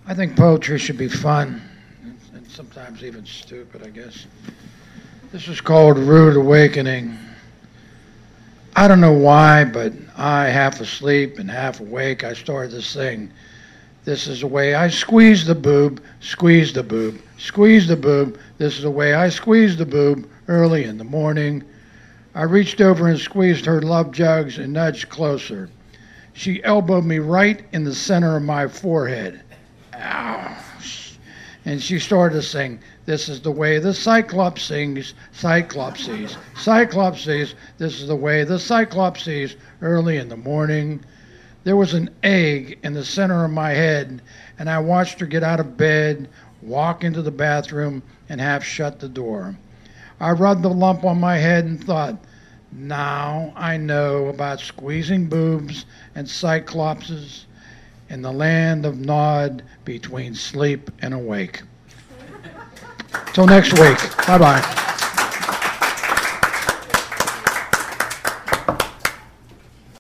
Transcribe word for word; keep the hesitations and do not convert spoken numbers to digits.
I think poetry should be fun, and, and sometimes even stupid, I guess. This is called Rude Awakening. I don't know why, but I, half asleep and half awake, I started to sing. This is the way I squeeze the boob, squeeze the boob, squeeze the boob. This is the way I squeeze the boob early in the morning. I reached over and squeezed her love jugs and nudged closer. She elbowed me right in the center of my forehead. Ow. And she started to sing, this is the way the Cyclops sings, Cyclops sees, Cyclops sees, this is the way the Cyclops sees early in the morning. There was an egg in the center of my head, and I watched her get out of bed, walk into the bathroom, and half shut the door. I rubbed the lump on my head and thought, now I know about squeezing boobs and cyclopses in the land of Nod between sleep and awake. Till next week. Bye-bye.